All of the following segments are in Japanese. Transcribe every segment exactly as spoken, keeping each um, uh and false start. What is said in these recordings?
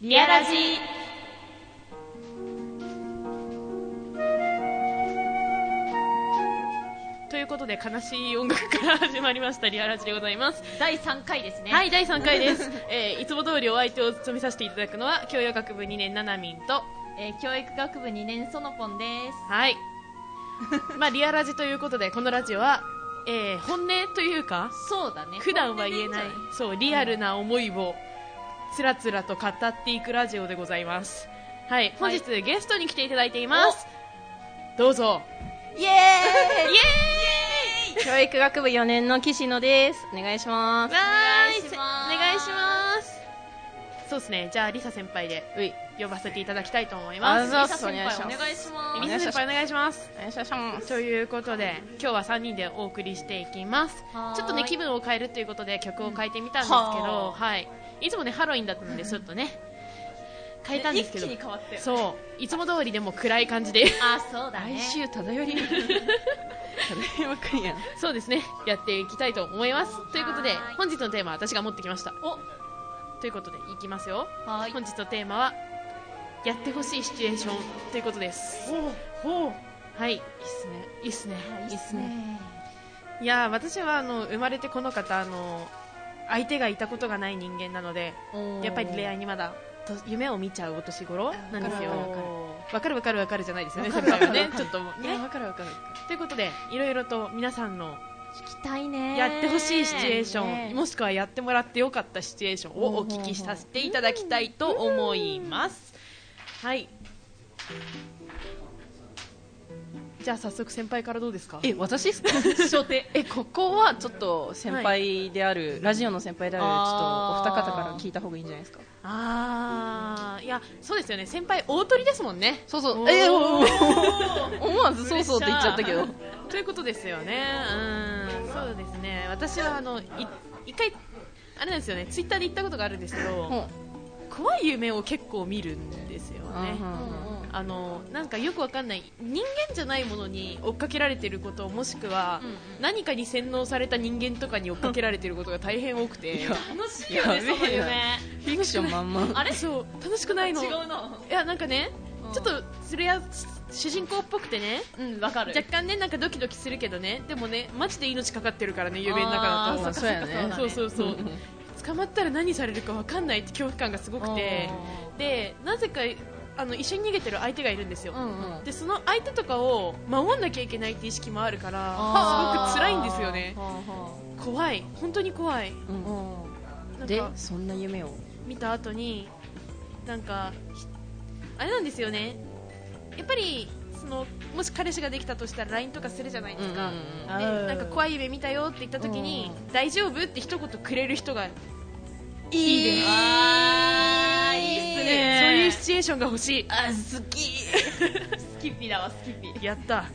リアラジ。ということで悲しい音楽から始まりましたリアラジでございます。 だいさんかいですね。 はい、だいさんかいです、えー、いつも通りお相手を務めさせていただくのは教養学部にねんななみんと、 えー、教育学部にねんそのぽんです。 はいまあリアラジということで、このラジオは、えー、本音というか、 そうだね、 普段は言えない、そうリアルな思いをつらつらと語っていくラジオでございます。はい、本日、はい、ゲストに来ていただいています。どうぞ。 イエーイイエーイ教育学部よねんの岸野です。お願いします。 お願いします。お願いします。そうですね、じゃあリサ先輩で呼ばせていただきたいと思います。 リサ先輩お願いします。 リサ先輩お願いします。 お願いします。 ということで今日はさんにんでお送りしていきます。ちょっとね気分を変えるということで曲を変えてみたんですけど、はい、いつもねハロウィンだったのでちょっとね変えたんですけど、 一気に変わったよね。 そういつも通りでも暗い感じであ、そうだね、 哀愁漂り漂りまくりやん。 そうですね、やっていきたいと思います。ということで本日のテーマは私が持ってきました。 おということでいきますよ。 はい、 本日のテーマはやってほしいシチュエーションということです。 ほう、 はい、いいっすね、 いいっすね、 いいっすね。 いや私はあの生まれてこの方あの相手がいたことがない人間なので、やっぱり恋愛にまだ夢を見ちゃうお年頃なんですよ。わかるわかるわかるじゃないですよね、先輩はね。ちょっとね、 わかるわかる。 ということでいろいろと皆さんの聞きたいね、 やってほしいシチュエーション、 ね、 もしくはやってもらってよかったシチュエーションをお聞きさせていただきたいと思います。はい、じゃあ早速先輩からどうですか。 え、私ですか初手え、ここはちょっと先輩である、はい、ラジオの先輩であるちょっとお二方から聞いた方がいいんじゃないですか。 あー、いやそうですよね、先輩大鳥ですもんね。 そうそう、えー、思わずそうそうって言っちゃったけどということですよね。うん、そうですね、私はあのい一回あれなんですよね、ツイッターで言ったことがあるんですけど、怖い夢を結構見るんですよね。あのなんかよくわかんない人間じゃないものに追っかけられていること、もしくは、うんうん、何かに洗脳された人間とかに追っかけられていることが大変多くて、 楽しいよね、その夢。 フィクションまんま。 あれ、 そう楽しくないの。 違うの。 いやなんかね、うん、ちょっとそれは主人公っぽくてね、 うん、わかる。 若干ねなんかドキドキするけどね、でもねマジで命かかってるからね、夢の中だと。 まあ、そうやね。 そうそうそう捕まったら何されるかわかんないって恐怖感がすごくて、でなぜかあの一緒に逃げてる相手がいるんですよ、うんうん、でその相手とかを守んなきゃいけないって意識もあるからすごく辛いんですよね。怖い、本当に怖い、 うん、でそんな夢を見た後になんかあれなんですよね、やっぱりそのもし彼氏ができたとしたら ライン とかするじゃないですか、うんうんうん、でなんか怖い夢見たよって言った時に、うん、大丈夫って一言くれる人がいいです。 あー、いいっすね。 そういうシチュエーションが欲しい。 あ、好きスキッピーだわ、スキッピー。 やった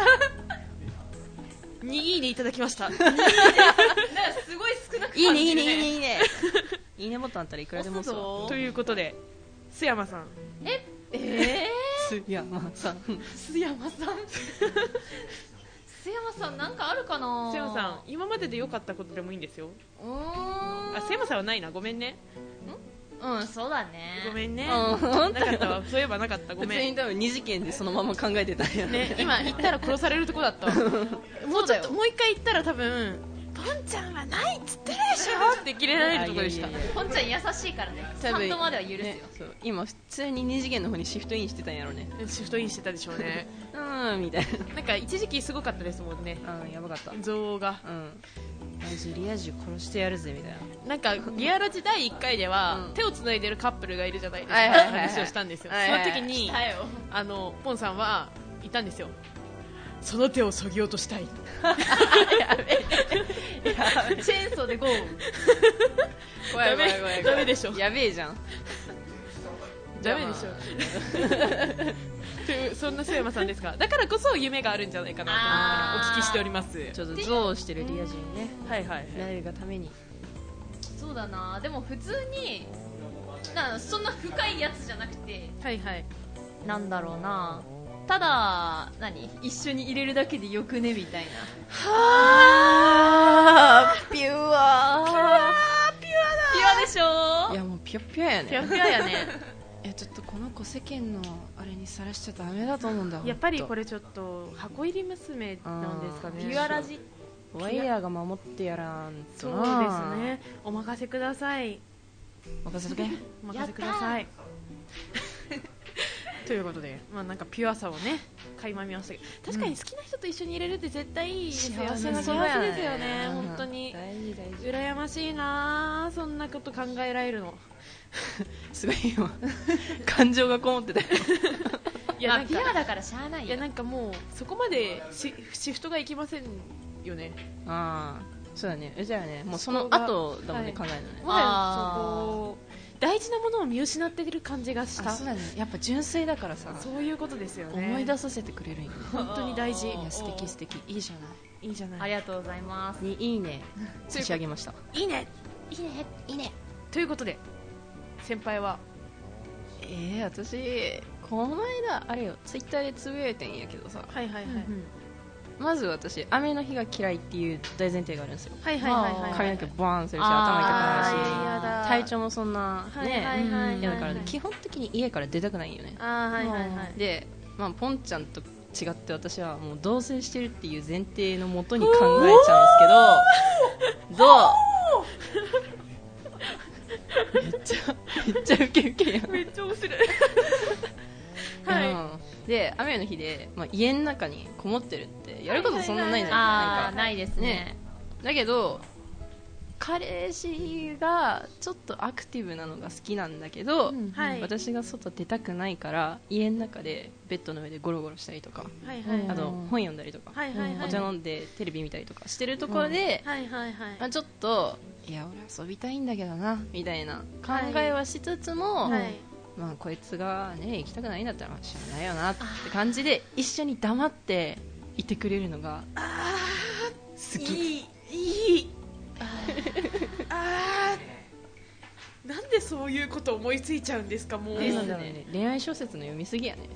にいいねいただきました。なんかすごい少なく感じるね。 いいねいいねいいねいいねいいねボタンあったらいくらでもそう。 ということで須山さん、 ええー、須山さん須山さん須山さんなんかあるかな。 須山さん今までで良かったことでもいいんですよ。うーん、あ、須山さんはないな、ごめんね。 んうん、そうだね、 ごめんね、なかったわ、そういえばなかった、ごめん。 普通に多分二次元でそのまま考えてたんやね。今言ったら殺されるとこだったわもうちょっともう一回言ったら多分ポンちゃんはないっつってるでしょってキレられるとこでした。 ポンちゃん優しいからね、ちゃんとまでは許すよ、ね、 そう今普通に二次元の方にシフトインしてたんやろね。 シフトインしてたでしょうねうんみたいな。 なんか一時期すごかったですもんね。 うん、やばかった、 憎悪が。 うんマジリア充殺してやるぜみたいな。 なんかリアラジだいいっかいでは、うん、手をつないでるカップルがいるじゃないですか、はいはいはいはい、話をしたんですよ、はいはいはい、その時にあのポンさんは言ったんですよ、その手をそぎ落としたいやべえやべえチェーンソーでゴー怖い怖い怖いダメでしょ、 やべえじゃんダメでしょというそんな須山さんですが、だからこそ夢があるんじゃないかなとお聞きしております。 ちょっとゾウしてるリア充にね、 はいはい、 なるがために。 そうだな、でも普通になそんな深いやつじゃなくて、 はいはい、 なんだろうな、ただ何一緒に入れるだけでよくねみたいな。 はあピュアピュアピュアだピュアでしょ。 いやもうピヨピヨやね。 ピヨピヨやね。 いやちょっとこの子世間のあれにさらしちゃダメだと思うんだ。 やっぱりこれれちょっと箱入り娘なんですかね。 ピュアラジ。 ワイヤーが守ってやらんとそうな。 ですね。お任せください。 任せとけ。 お任せください。ということで、まあなんかピュアさをね垣間見ましたけど、確かに好きな人と一緒にいれるって絶対いいですよね。 幸せな幸せですよね。 うん本当に大事大事。 羨ましいな。そんなこと考えられるの。 すごい今感情がこもってたよ。 いやまあなんかピュアだからしゃあないよ。 いやなんかもうそこまでシシフトがいきませんよね。 ああそうだね。じゃあねもうそのそこが後だもんね、 はい考えるのね。 もはやあーそこ大事なものを見失ってる感じがした。 あそうだね。やっぱ純粋だからさ、 そういうことですよね。 思い出させてくれるんよね。 本当に大事。 いや素敵素敵。いいじゃないいいじゃない。 ありがとうございます。 にいいね差し上げました。 いいね。 いいねいいね。 ということで先輩はえー、私この間あれよツイッターでつぶやいてんやけどさ、 はいはいはい、 まず私雨の日が嫌いっていう大前提があるんですよ。 はいはいはいはい髪の毛ボーンするしあー頭痛くなるしあーやだ体調もそんなはいはいねはいはい嫌だから基本的に家から出たくないんよね。 あーはいはいはいで、まあ、ポンちゃんと違って私はもう同棲してるっていう前提のもとに考えちゃうんですけど、どうめっちゃめっちゃウケウケやん。 めっちゃ面白いはい、 うんで雨の日で、まあ、家の中にこもってるってやることそんなないじゃん、 あなんかあないですね。 だけど彼氏がちょっとアクティブなのが好きなんだけど、 はい私が外出たくないから家の中でベッドの上でゴロゴロしたりとか、 はいはいはいあと本読んだりとか、 はいはいはいお茶飲んでテレビ見たりとかしてるところで、 はいはいはいまあ、ちょっといや俺遊びたいんだけどなみたいな考えはしつつも、 はいまあ、こいつが、ね、行きたくないんだったらまあしょうがないよなって感じで一緒に黙っていてくれるのが好き。 いいいいあーなんでそういうこと思いついちゃうんですかもうえなんだろうね、恋愛小説の読みすぎやね。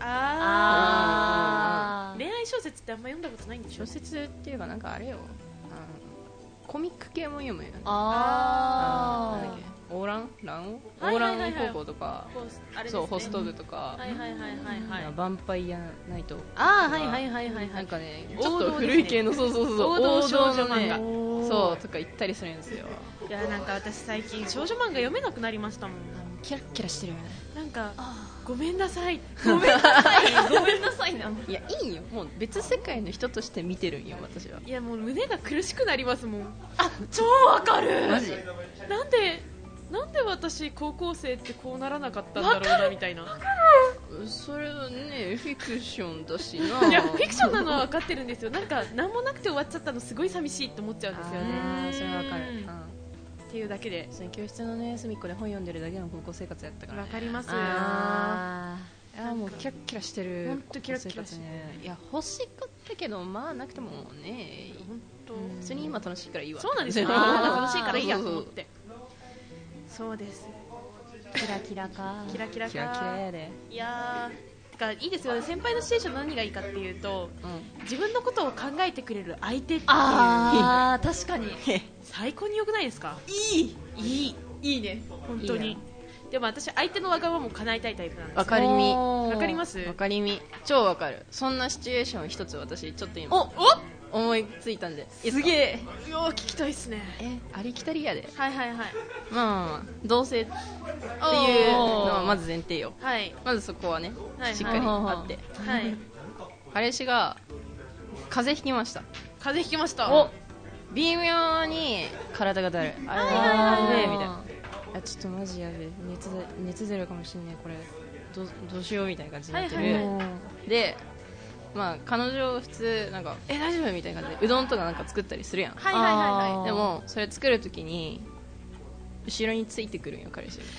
ああー恋愛小説ってあんま読んだことないんでしょ。 小説っていうかなんかあれよ、あのコミック系も読むよね。 あなんだっけオーランランオはいーラはいはいはいン高校とか、 ホスあれですねそうホスト部とか、 はいはいはいはいはいヴァンパイアナイト、 あーはいはいはいはいはないんかね王ちょっと道ですね古い系のそうそうそう王道少女漫画のねそうとか行ったりするんですよ。 いやなんか私最近少女漫画読めなくなりましたもん。 キラッキラしてるよね。 なんかごめんなさいごめんなさいごめんなさいな。 いやいいよ、もう別世界の人として見てるんよ私は。 いやもう胸が苦しくなりますもん。あ超わかる。 マジなんでなんで私高校生ってこうならなかったんだろうなみたいな。 それはねフィクションだしないやフィクションなのは分かってるんですよ。なんか何もなくて終わっちゃったのすごい寂しいって思っちゃうんですよね。 あーそれはわかる、 うんうんっていうだけでその教室のね隅っこで本読んでるだけの高校生活やったから、ね、 分かります。 あいやもうキラッキラしてるほんとキラッキラ高校生活ね。いや欲しかったけどまあなくてもね本当普通に今楽しいからいいわ。 そうなんですよ。 あー楽しいからいいやと思って。そうです。 ーキラキラか。 キラキラか。 キラキラやで、 いやーてかいいですよね。先輩のシチュエーション何がいいかっていうとうん、 自分のことを考えてくれる相手っていうああ確かに。 最高に良くないですか。 いいいいいいね。 本当にいいな。 でも私相手のわがままも叶えたいタイプなんですよ。 わかりみわかります。 わかりみ超わかる。そんなシチュエーション一つ私ちょっと今お思いついたんで。 おすげえ。いやー聞きたいっすね。 えありきたりやで。 はいはいはいまあまあまあ同棲っていうのはまず前提よ。 はいまずそこはね、 はいしっかりあって、 はい。 彼氏が風邪ひきました。 風邪ひきました。 お微妙に体がだるい、あれはいはいはいやべえみたいな、あちょっとマジやべえ、熱で熱出るかもしんない、これどうどうしようみたいな感じになってる、 はいはいはでまあ彼女普通なんかえ大丈夫みたいな感じでうどんとかなんか作ったりするやん、 はいはいはいはい。 あーでもそれ作るときに後ろについてくるんよ彼氏が。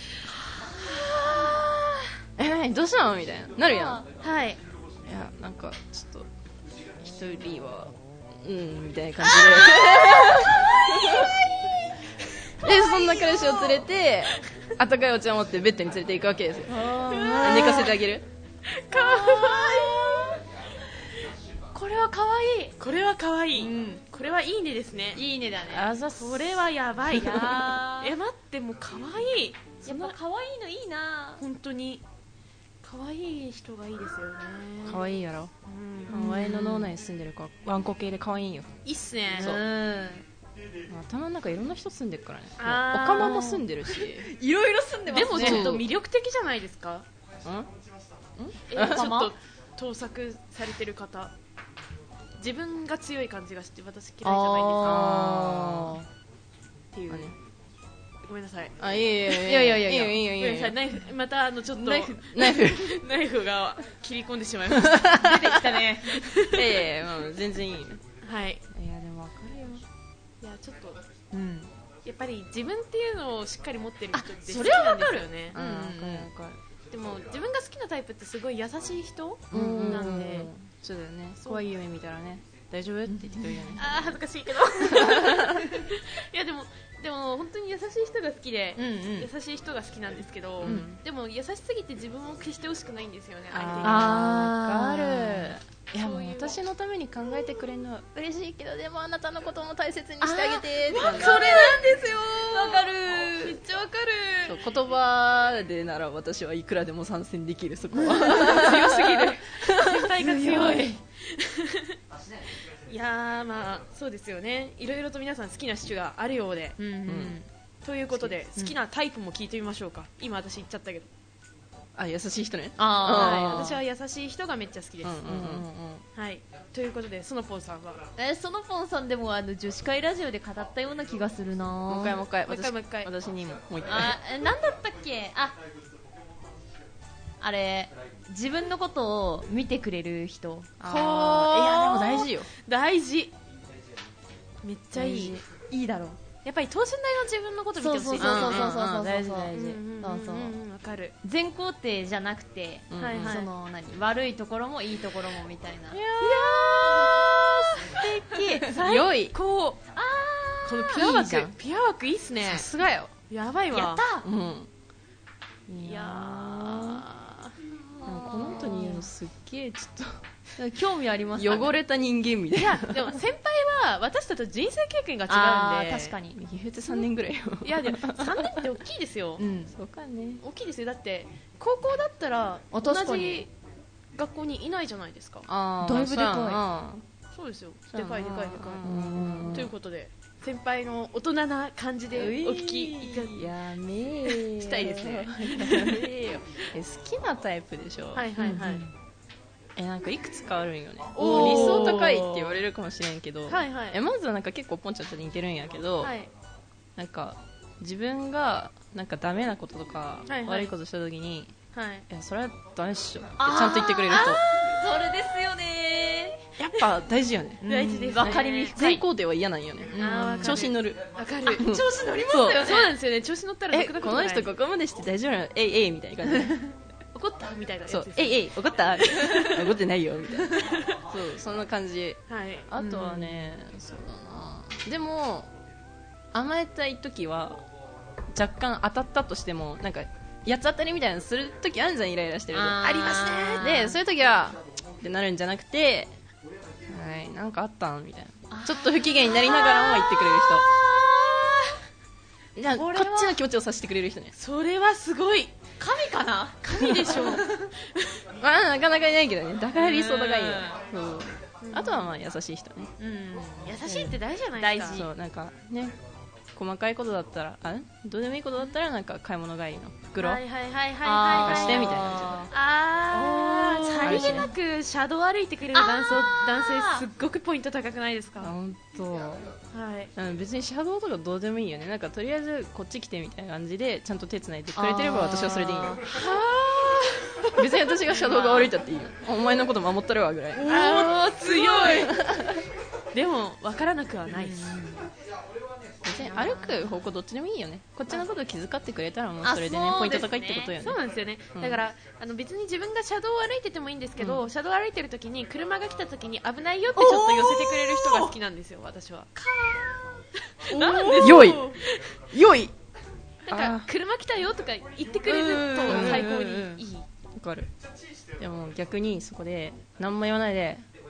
え何どうしたのみたいななるやん。 はい。 いやなんかちょっと一人はうんみたいな感じででそんな彼氏を連れてあったかいお茶を持ってベッドに連れて行くわけですよ。寝かせてあげる。 かわいい。 これは可愛い。 これは可愛い、 うん、 これはいいねですね。 いいねだね。 あざこれはやばい。 いやえ、待って、もう可愛い。 やっぱ可愛いのいいな。 本当に可愛い人がいいですよね。 可愛いやろ。 うん、 お前の脳内に住んでる子ワンコ系で可愛いよ。 いいっすね。 そう、 うん、 頭の中いろんな人住んでるからね。おあーかまも住んでるし。 いろいろ住んでますね。 でもちょっと魅力的じゃないですか。 んえ、ちょっと盗作されてる方、自分が強い感じがして私嫌いじゃないあですかっていう、 ね、 ごめんなさい。 あ、いやいやいやいやいやいやいやいやいやいやごめんなさい。ナイフ、またあのちょっとナイフナイフナイフが切り込んでしまいました出てきたね。 いやいやいや、もう全然いいよ。 はい。 いやでも分かるよ。 いや、ちょっとうんやっぱり自分っていうのをしっかり持ってる人ってそれは好きなんですよね。 うん、分かる分かる。 でも自分が好きなタイプってすごい優しい人うんなんで、 そうだよね。 そう怖い夢見たらね、大丈夫って言ってくれるよね。 あー恥ずかしいけどいやでもでも本当に優しい人が好きで、 うんうん。 優しい人が好きなんですけど、 うんでも優しすぎて自分を消してほしくないんですよね、相手に。 あー、 あー分かる。いや、もそういうう私のために考えてくれるのは嬉しいけど、でもあなたのことも大切にしてあげてって感じ。 それなんですよ。 わかる。 めっちゃわかそうる。 言葉でなら私はいくらでも参戦できる。そこは強すぎる。先輩が強い。いやー、まあそうですよね。いろいろと皆さん好きなシチュがあるようで、 うんうんんということで好きなタイプも聞いてみましょうか。今私言っちゃったけど、 あ、優しい人ね。 あはい、 あー私は優しい人がめっちゃ好きです。 うんうんうんうん。 はい、ということでそのぽんさんはえそのポンさんでもあの女子会ラジオで語ったような気がするな。 もう一回もう一回もう一回もう一回私私にももう一回。 あえなんだったっけ。ああれ自分のことを見てくれる人。 あー、いやでも大事よ。 大事。めっちゃいい。 いいだろう。 やっぱり等身大の自分のこと見てほしい。 そうそうそうそうそうそう大事大事。 うんうんうんうんそうそうわかる。 全肯定じゃなくて、 うんはいはいその何悪いところもいいところもみたいな。 いやー、素敵。良い。 こうあこのピュアいいじゃん枠ピュア枠いいっすね。 さすがよ。 やばいわ。 やったうん。 いやー、でもこの後に言うのすっげえちょっ興味ありますとかね。 汚れた人間みたいな。 ーいやでも先輩は私たちと人生経験が違あうんで。 ー確かに。 言うてさんねんぐらいよ。 いやでもさんねんって大きいですよ。 うんそうかね。 大きいですよ。だって高校だったらあ同確かにじ学校にいないじゃないですか。 あー、 だいぶでかいそうやな。 そうですよ。 そうやなでかいでかいでかうんい。ということで先輩の大人な感じでお聞きいたやめーよしたいですね。 やめーよ。え、好きなタイプでしょ。 はいはいはい。 え、なんかいくつかあるんよね。 おー理想高いって言われるかもしれんけど、 はいはいえまずはなんか結構ポンちゃんと似てるんやけど、 はいなんか自分がなんかダメなこととか、 はいはい悪いことした時に、 はい。 いやそれはダメっしょってちあーゃんと言ってくれる人、 それですよね。 やっぱ大事よね。 大事ですね。 わかりみ深い。 全肯定は嫌なんよね。 あーわかる調子に乗る。 わかる。 調子乗りますそうそうなんですよね。調子乗ったらえ、 ろくなことないこの人ここまでして大丈夫なの、えいえいみたいな感じで。 怒ったみたいなやつそうです、 えいえい怒った怒ってないよみたいな。そうそんな感じ。 はい。 あとはね、そうだな。でも甘えたい時は若干当たったとしてもなんか八つ当たりみたいなのする時あるじゃん、イライラしてると。 あーありますね。でそういう時はってなるんじゃなくて、はいなんかあったんみたいな、ちょっと不機嫌になりながらも言ってくれる人。なんかここれはっちの気持ちをさせてくれる人ね。 それはすごい。 神かな。 神でしょう。 まあなかなかいないけどね。だから理想高いよ。そうあとはまあ優しい人ね。 うん。 優しいって大事じゃないですか。 そうなんかね、細かいことだったら、あどうでもいいことだったらなんか買い物帰りの袋はいはいはいはいあーはい。 貸してみたいな感じで。 あー、 おーさりげなく車道歩いてくれる男性男性すっごくポイント高くないですか。 あ本当。 はい。 うん別に車道とかどうでもいいよね。なんかとりあえずこっち来てみたいな感じでちゃんと手繋いでくれてれば私はそれでいいよ。別に私が車道が悪いったっていいよ。お前のこと守ったるわぐらい。 あー強い。でも分からなくはない。 別に歩く方向どっちでもいいよね。こっちのことを気遣ってくれたらもうそれでねあポイントそうですね高いってことよね。 そうなんですよね。 うんだからあの別に自分が車道を歩いててもいいんですけど、車道を歩いてる時に車が来た時に危ないよってちょっと寄せてくれる人が好きなんですよ。私は。なんで良い良い。 なんか車来たよとか言ってくれると最高にいい。 わかる。でも逆にそこで何も言わないで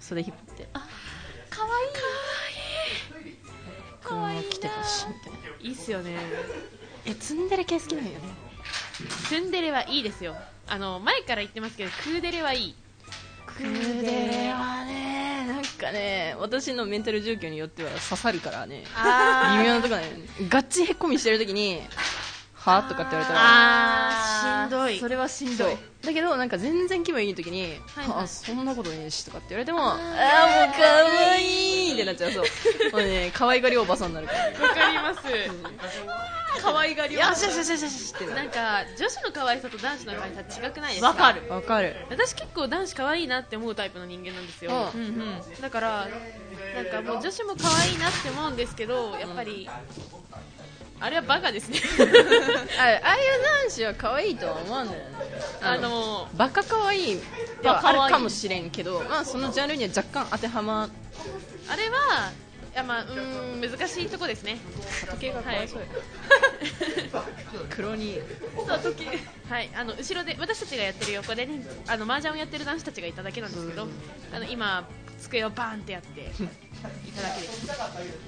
袖引っ張ってあかわいいかわいい車来てたしみたいないいっすよね。 えツンデレ系好きなんよね。 ツンデレはいいですよ。あの前から言ってますけど、クーデレはいい。 クーデレはねなんかね私のメンタル状況によっては刺さるからねあ微妙なところねガチへこみしてる時にはぁとかって言われたらあーしんどい。 それはしんどい。だけどなんか全然気分いい時に、 はいはいあそんなことねえしとかって言われてもああーもう可愛いってなっちゃう。そうもうね可愛がりおばさんになるからわかります。可愛がりを。 よしよしよしよしよしってななんか女子の可愛さと男子の可愛さ違くないですか。 わかる。 わかる。 私結構男子可愛いなって思うタイプの人間なんですよ、 うんうんうん、だからなんかもう女子も可愛いなって思うんですけど、やっぱり、うん、あれはバカですねああいう男子は可愛いとは思わんのよね。 あのバカ可愛いではあるかもしれんけど、まあそのジャンルには若干当てはまあれはいや、まあ、うーん難しいとこですね。 時計がかわいそうや、はい、黒にそう時計、はい、あの後ろで私たちがやってる横でね、あの麻雀をやってる男子たちがいただけなんですけど、あの今机をバーンってやっていただけです。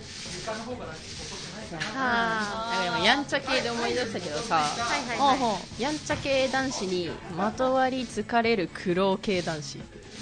あなんか今やんちゃ系で思い出したけどさ、 はいはいはい、 やんちゃ系男子にまとわりつかれる苦労系男子、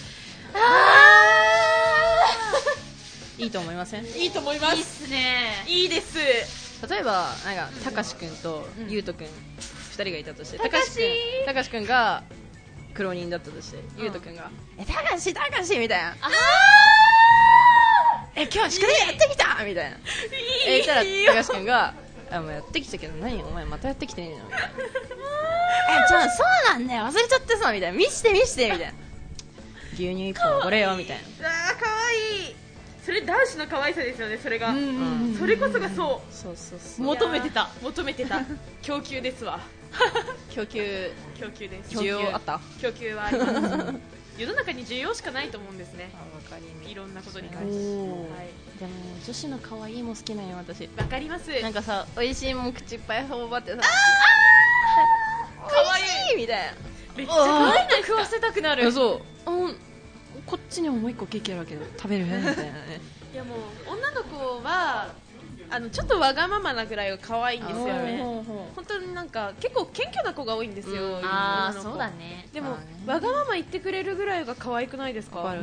いいと思いません？ いいと思います。 いいっすね。 いいです。 例えばなんかたかしくんとゆうとくんふたりがいたとして、 たかしたかしくんが苦労人だったとして、ゆうとくんがえたかしたかしみたいな、あえ今日宿題やってきたみたいな、えしたらたかしくんがあもうやってきたけど何お前またやってきてねえのみたいなえじゃあそうなんだよ忘れちゃってさみたいな見して見してみたいな牛乳一本おごれよみたいな。 あーかわいい。それ男子の可愛さですよね。それが、 うんうんうん、 それこそがそう。 そうそうそう求めてた求めてた供給ですわ供給供給です。 需要あった？ 供給はあります世の中に需要しかないと思うんですね。 あわかります。 いろんなことに関して、はい、 でも女子の可愛いも好きなんよ私。 わかります。 なんかさ美味しいもん口いっぱい頬張ってさあ可愛いみたいなめっちゃ可愛いの食わせたくなる。 そううんこっちにももう一個ケーキあるわけど食べるみたいなねいやもう女の子はあのちょっとわがままなぐらいが可愛いんですよね。本当になんか結構謙虚な子が多いんですよ、うん、 ああそうだね。 でも、 ね、 わがまま言ってくれるぐらいが可愛くないですか？ かる、うん、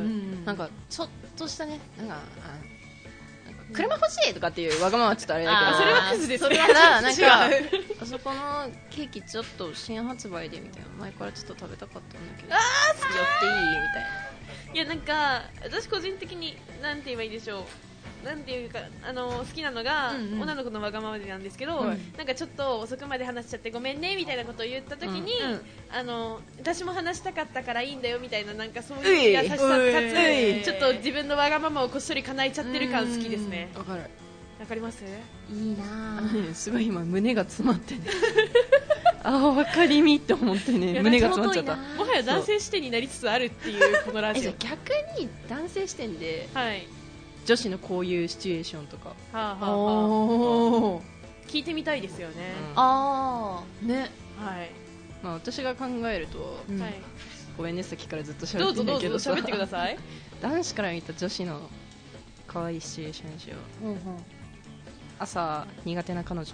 なんかちょっとしたねなんかあ車欲しいとかっていうわがままはちょっとあれだけど、 それはクズですね。 それはなんかあそこのケーキちょっと新発売でみたいな前からちょっと食べたかったんだけどあ寄っていいみたいな。 いやなんか私個人的になんて言えばいいでしょう、なんていうかあの好きなのが、うんうん、女の子のわがままでなんですけど、うん、なんかちょっと遅くまで話しちゃってごめんねみたいなことを言った時に、うんうん、あの私も話したかったからいいんだよみたいななんかそういう優しさかつちょっと自分のわがままをこっそり叶えちゃってる感好きですね。 わかる。 わかります？ いいなぁすごい今胸が詰まってねああ分かりみって思ってね胸が詰まっちゃった。 もはや男性視点になりつつあるっていうこのラジオ。 えじゃあ逆に男性視点で、 はい、 女子のこういうシチュエーションとか、はあはあはあ、聞いてみたいですよね、 うん、ああね、 はい、 まあ、私が考えると、うん、はい、ごめんねさっきからずっと喋ってんだけどどうぞどうぞ喋ってください男子から見た女子の可愛いシチュエーションにしよう、うんうん、朝苦手な彼女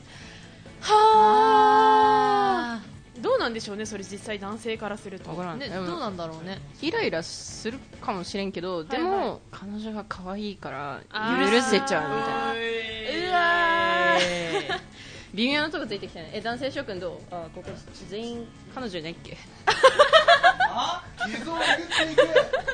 はあどうなんでしょうねそれ実際男性からすると、 ね、 どうなんだろうね。 イライラするかもしれんけど、はいはい、でも彼女が可愛いから許せちゃうみたいな。うわー微妙なとこついてきたね。え男性諸君どう？あここ全員彼女いないっけあ傷をえぐっていく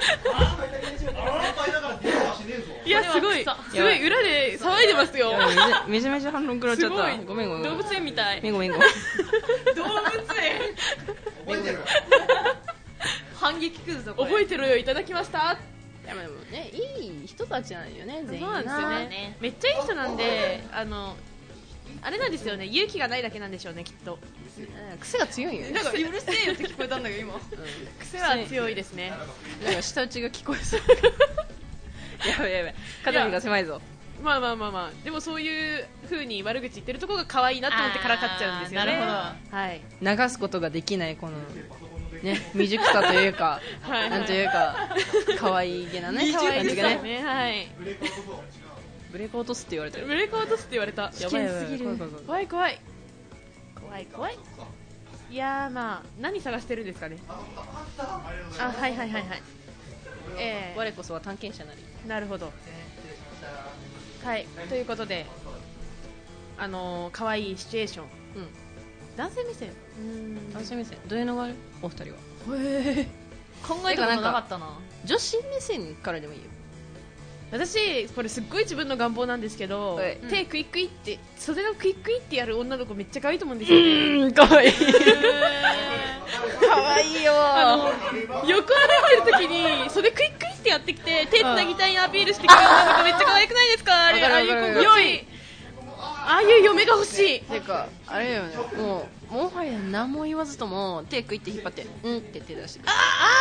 いやすごいすごい裏で騒いでますよ。 めちゃめちゃ反論食らっちゃった。ごめんごめん。 動物園みたい。 ごめんごめん動物園覚えてる反撃クイズだ覚えてるよいただきました。 いやでもねいい人たちなんよね全員。 そうなんですよね。めっちゃいい人なんであのあれなんですよね勇気がないだけなんでしょうねきっと。 癖が強いよね。 なんかうるせえよって聞こえたんだけど今、うん、癖は強いですね。 なんか舌打ちが聞こえそうやばいやばい肩身が狭いぞ。 まあまあまあまあでもそういう風に悪口言ってるところが可愛いなと思ってからかっちゃうんですよね。 なるほど、 はい、 流すことができないこのね、未熟さというかはいはいなんというか可愛いげなね可愛いですよ感じがねね。はい。 ブレーク落とすって言われてる。 ブレーク落とすって言われた。 やばいやばい危険すぎる怖い怖い怖い怖い怖い怖い怖い。いやー、まあ何探してるんですかね。あ、はいはいはいはい。えー、 我こそは探検者なり。 なるほど。はい、ということで、あのー、可愛いシチュエーション、 うん、 男性目線、 うーん、男性目線どういうのがあるお二人は。 へ考えたことなかったな。 女子目線からでもいいよ。 私これすっごい自分の願望なんですけど、 はい手クイックイって袖のクイックイってやる女の子めっちゃ可愛いと思うんですよね。 うん、かわいいかわいいよあの横歩いてる時に袖クイックイってやってきて手つなぎたいアピールしてくる女の子めっちゃ可愛くないですか。あれ、 わかああいうるわかる子良い、ああいう嫁が欲しい。 てかあれよね、もうもはや何も言わずとも手クイって引っ張ってうんって手出してくる。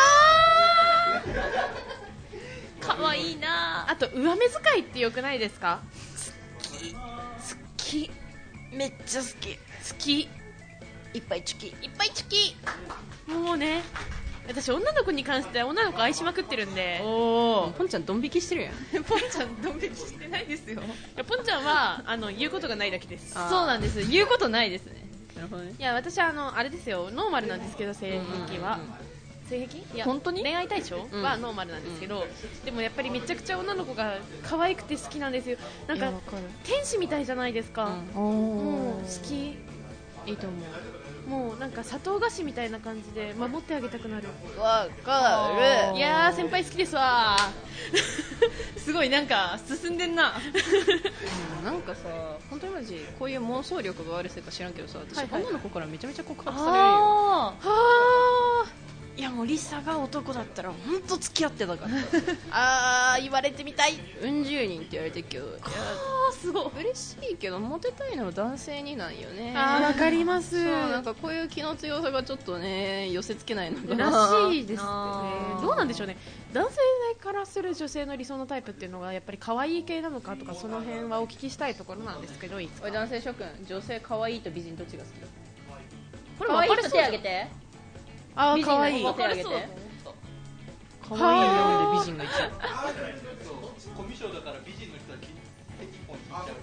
可愛いな。 あと上目遣いって良くないですか。 好きめっちゃ好き好き、 いっぱいチュキ。 いっぱいチキ。もうね、私女の子に関しては女の子愛しまくってるんで。 おお、ポンちゃんドン引きしてるやん。 ポンちゃんドン引きしてないですよ。いや、ポンちゃんはあの言うことがないだけです。 あーそうなんです。言うことないですね。 なるほどね。 いや、私はあのあれですよ、ノーマルなんですけど、性癖は、性癖、いや本当に恋愛対象うんはノーマルなんですけど、でもやっぱりめちゃくちゃ女の子が可愛くて好きなんですよ。なんかいやわかる。 天使みたいじゃないですか。 うんもう好き。 いいと思もうなんか砂糖菓子みたいな感じで守ってあげたくなる。 う。わかる。 いやー、先輩好きですわすごいなんか進んでんな。 なんかさ、本当にマジこういう妄想力があるせいか知らんけどさ、私、 はいはい女の子からめちゃめちゃ告白されるよ。 あはいやもうリサが男だったら本当付き合ってたから。 あー、言われてみたい。 うん十人って言われてるけど、いやあー、すごい。 嬉しいけどモテたいのは男性になんよね。 あー、わかります。 そう、なんかこういう気の強さがちょっとね寄せ付けないのかな。 らしいですねあ。ーどうなんでしょうね。男性からする女性の理想のタイプっていうのがやっぱり可愛い系なのかとか、その辺はお聞きしたいところなんですけど、いいですか。 おい男性諸君、女性可愛いと美人どっちが好き？ これ可愛い人分かれそうじゃん。 手挙げて。 あー、 美人可愛い。 分かれそうだと思った。 可愛いので美人が一番。 コミュ障だから美人の人は一本引いちゃう。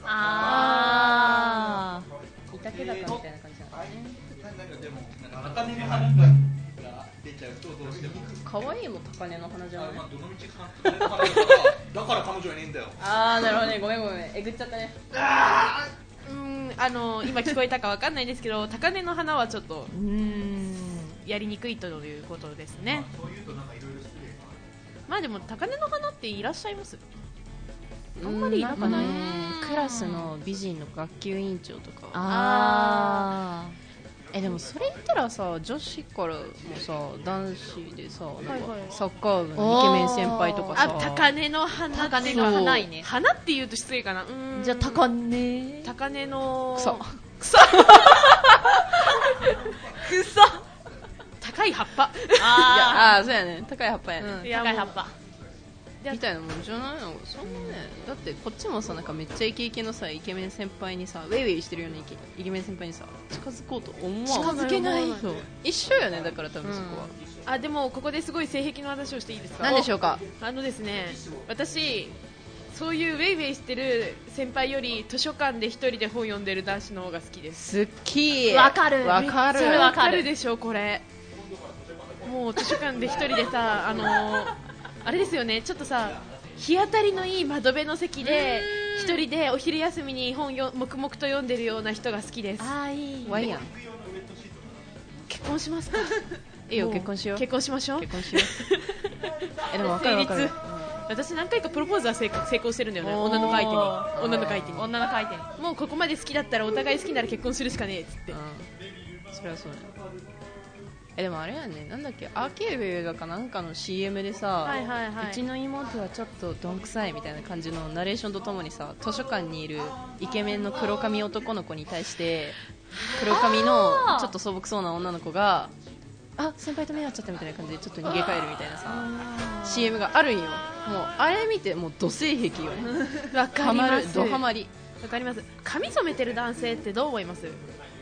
あいたけだかみたいな感じなんだね。 なんかでもなんか高嶺の花が出ちゃうとどうしても。 可愛いも高嶺の花じゃない？ まあどの道高嶺の花だからだから彼女はいねえんだよ。 あーなるほどね、ごめんごめん、えぐっちゃったね。 うーん、あの今聞こえたかわかんないですけど、高嶺の花はちょっとー。うーん。 やりにくいということですね。 そういうとなんかいろいろ失礼。 まあでも高嶺の花っていらっしゃいます？ あんまりいなくない？ クラスの美人の学級委員長とか。 あえでもそれ言ったらさ、女子からもさ男子でさ、なんかはいはいサッカー部のイケメン先輩とかさ。 あ、高嶺の花。 高嶺の花いね。 花って言うと失礼かな。うーん、 じゃあ高根。 高嶺の草草草高い葉っぱ。 あいやあーそうやね、高い葉っぱやね、 ー。うん、 いや高い葉っぱ。 みたいなもんじゃないの。そんなね、だってこっちもさ、なんかめっちゃイケイケのさイケメン先輩にさ、ウェイウェイしてるようなイケイケメン先輩にさ近づこうと思わん。 近づけない。 そう一緒よね、だから多分そこは、 あ、でもここですごい性癖の話をしていいですか？ なんでしょうか。 あのですね、私そういうウェイウェイしてる先輩より図書館で一人で本読んでる男子の方が好きです。 好き。 わかるわかる。 それわかわかるるでしょこれ。もう図書館で一人でさ、あのー、あれですよね、ちょっとさ日当たりのいい窓辺の席で一人でお昼休みに本よ黙々と読んでるような人が好きです。 あーいい。 ワイヤン。 結婚しますか？ いいよ、 もう結婚しよう。 結婚しましょう。 結婚しよう。えでもわかるわかる成立。私何回かプロポーズは成功成功してるんだよね。女の子相手に女の子相手に女の回転。 もうここまで好きだったらお互い好きなら結婚するしかねえっつって。 うん、それはそうね。えでもあれやね、なんだっけ、アーケード映画かなんかの シーエム でさ、 はいはいはいうちの妹はちょっとどんくさいみたいな感じのナレーションとともにさ、図書館にいるイケメンの黒髪男の子に対して黒髪のちょっと素朴そうな女の子が、あ、先輩と目合っちゃったみたいな感じでちょっと逃げ帰るみたいなさ シーエム があるんよ。もうあれ見てもう土性癖よね。 わかハマる、 ります。 ドハマり。 わかります。髪染めてる男性ってどう思います？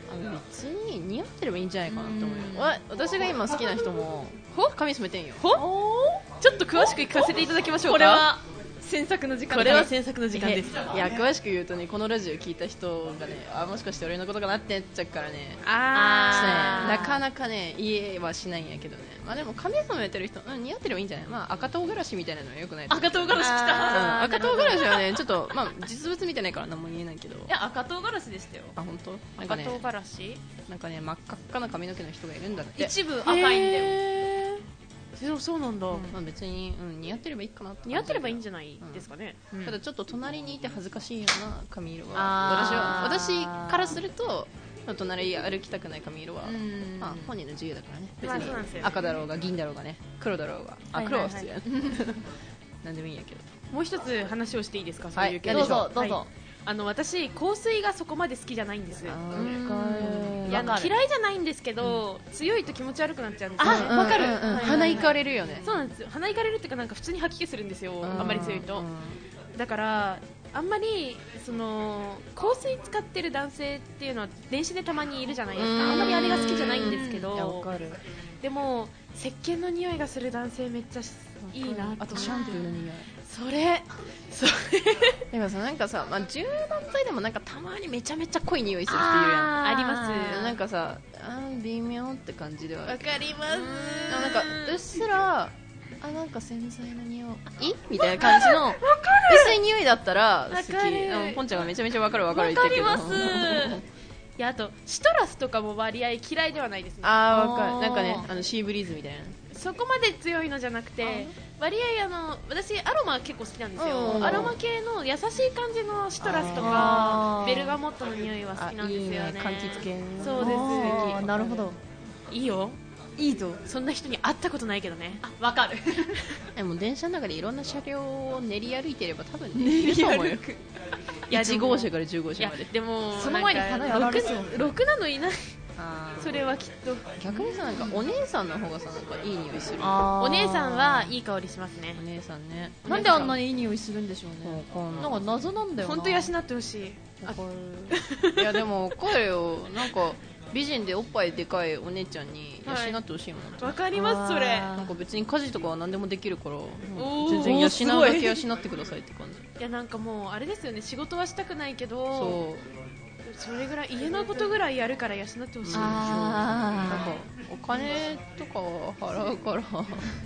別に似合ってればいいんじゃないかなと思うよ。わ私が今好きな人も髪染めてんよ。 ほちょっと詳しく聞かせていただきましょうか。 これは詮索の時間これは詮索の時間です。 いや詳しく言うとね、このラジオ聞いた人がね、あもしかして俺のことかなってなっちゃうからね、 あねなかなかね言えはしないんやけどね。まあでも髪染めてる人、うん、似合ってればいいんじゃない。まあ赤唐辛子みたいなのはよくない。 赤唐辛子きた。 うん赤唐辛子はねちょっとまあ実物見てないから何も言えないけど。 いや赤唐辛子でしたよ。 あ本当。なんかね赤唐辛子なんかね真っ赤っかな髪の毛の人がいるんだって。 一部赤いんだよ。 へーそうそうなんだ、 うんまあ、別に、うん、似合ってればいいかなって似合ってればいいんじゃないですかね、 うんうんただちょっと隣にいて恥ずかしいような髪色はあー私は私からすると隣歩きたくない髪色は、 うんまあ、本人の自由だからね。別まあそうなんですよに赤だろうが銀だろうがね黒だろうがあはいはいはい黒は普通やねなんでもいいんやけど。 もう一つ話をしていいですか。そういう系どうはいぞどうぞ、 はいあの私香水がそこまで好きじゃないんです。 あうんいやあのわかる嫌いじゃないんですけど、強いと気持ち悪くなっちゃうんですよ。 あわかる、うんうんはいはいはい鼻いかれるよね。 そうなんですよ。鼻いかれるっていうかなんか普通に吐き気するんですよ。あんまり強いと。だからあんまりその香水使ってる男性っていうのは電子でたまにいるじゃないですか。あんまりあれが好きじゃないんですけいやわど、 かる。 でも石鹸の匂いがする男性めっちゃいいなって。 あとシャンプーの匂い。 それそれでもさなんかさ、まあ、柔軟剤でもなんかたまにめちゃめちゃ濃い匂いする人いるやん。 ありますなんかさあー微妙って感じではあるわかります。 でもなんかうっすらあなんか洗剤の匂いみたいな感じの薄い匂いだったら好き。 わかるあのポンちゃんがめちゃめちゃわかるわかる言わってるけどかりますいやあとシトラスとかも割合嫌いではないですね。 あーわかる。 あーなんかねあのシーブリーズみたいな。 そこまで強いのじゃなくて割合あの私アロマ結構好きなんですよ。 うんアロマ系の優しい感じのシトラスとあーかベルガモットの匂いは好きなんですよね。 あいいね柑橘系。 そうですあーなるほど。 いいよ。 いいぞ。 そんな人に会ったことないけどね。 あわかる。 でも電車の中でいろんな車両を練り歩いてれば多分ねいると思うよ。 いやいち号車からじゅう号いや車まで。 でもその前に花やられそうろくろくなのいない。 あーそれはきっと逆にさなんかお姉さんの方がさなんかいい匂いする。 あーお姉さんはいい香りしますねお。姉さんね。 なんであんなにいい匂いするんでしょうね。 わかんないなんか謎なんだよな。 本当養ってほしい。 わかる。いやでもわかるよ。なんか美人でおっぱいでかいお姉ちゃんに養ってほしいもん、 わかりますそれ。 あなんか別に家事とかは何でもできるからおー全然養うすごいだけ養ってくださいって感じ。 いやなんかもうあれですよね。仕事はしたくないけどそうそれぐらい家のことぐらいやるから養ってほしい。 なんかあお金とかは払うからー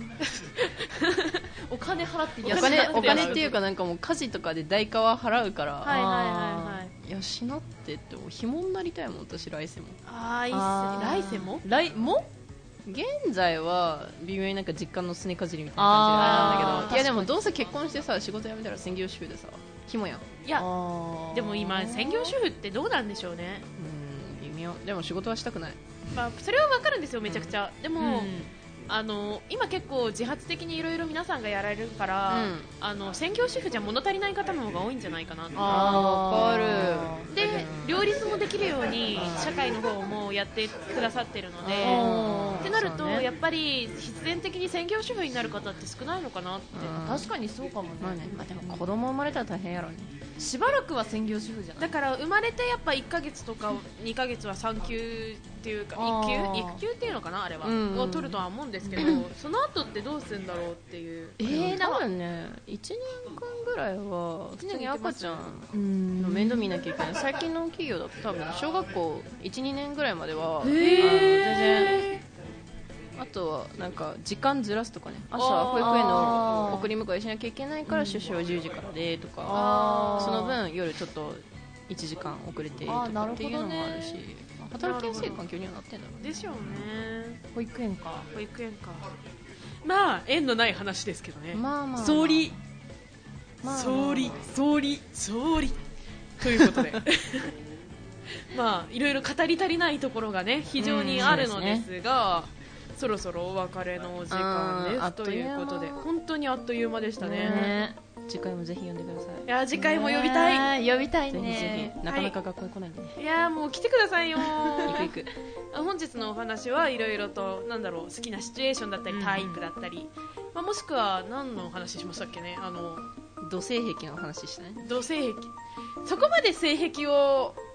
お金払ってお金お金っていうかなんかもう家事とかで代価は払うから、 はいはいはいはい。 養ってってもう紐になりたいもん私来世も。 ああいいっあーすね。来世も来も現在は微妙になんか実家のすねかじりみたいな感じであれなんだけど、いやでもどうせ結婚してさ仕事辞めたら専業主婦でさ紐やん。 いやあーでも今専業主婦ってどうなんでしょうね。 うん微妙。でも仕事はしたくない。 まあそれはわかるんですよめちゃくちゃ。でも、 うんあの今結構自発的にいろいろ皆さんがやられるから、 うんあの専業主婦じゃ物足りない方の方が多いんじゃないかなと。 あーわかる。 で両立もできるように社会の方もやってくださってるので、 あーってなると、 そうねやっぱり必然的に専業主婦になる方って少ないのかなって。 うん確かにそうかもね。 まあね、まあ、でも子供生まれたら大変やろね。 しばらくは専業主婦じゃない。 だから生まれてやっぱいっかげつとかにかげつは産休っていうかあー育休育休っていうのかなあれは、 うんを取るとは思うんですけど、その後ってどうするんだろうっていう。 えー、多ーなんか分ねいちねんかんぐらいは普通に赤ちゃんうんの面倒見なきゃいけない。最近の企業だと多分小学校いちにねんぐらいまでは、あの全然あとはなんか時間ずらすとかね、朝保育園の送り迎えしなきゃいけないから出社はじゅうじからでとか、 あーその分夜ちょっといちじかん遅れてとあーなるほどねかっていうのもあるし、働きやすい環境にはなってんだろうね。 でしょうね。 保育園か。 保育園か。まあ縁のない話ですけどね。 まあまあ総理まあ総理総理総理ということでまあいろいろ語り足りないところがね非常にあるのですが、そろそろお別れのお時間うんあですとっという間いうことで本当にあっという間でしたね。 ね次回もぜひ読んでください。 いや次回も呼びたい。 ね呼びたいぜひぜね。 ひなかなか学校に来ないんでね、 いやもう来てくださいよ行く行く。 本日のお話はいろいろとなんだろう好きなシチュエーションだったりタイプだったり、まあ、もしくは何の話しましたっけね。あの土性癖の話したね。 土性癖そこまで性癖を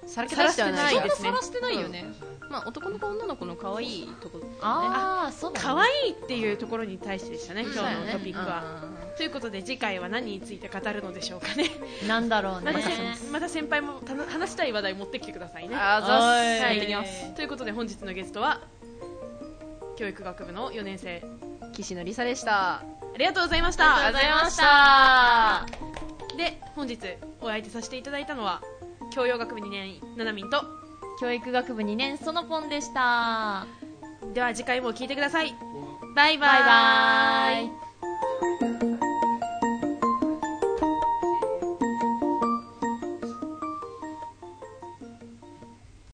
さらけ出してはないさらしてないですねそんなさらしてないよね、うん、まあ男の子女の子の可愛いところ、ね、 ああそうだね可愛いっていうところに対してでしたね、今日のトピックは、ということで次回は何について語るのでしょうかね。 なんだろうねまたまた先輩もた話したい話題持ってきてくださいね。 あざっす、 はい、 持ってきます。 ということで本日のゲストは教育学部のよねん生岸野梨沙でした。 ありがとうございました。 ありがとうございました。 で本日お相手させていただいたのは教養学部にねんななみんと教育学部にねんそのぽんでした。 では次回も聞いてください。 バイバイ。バイバイ。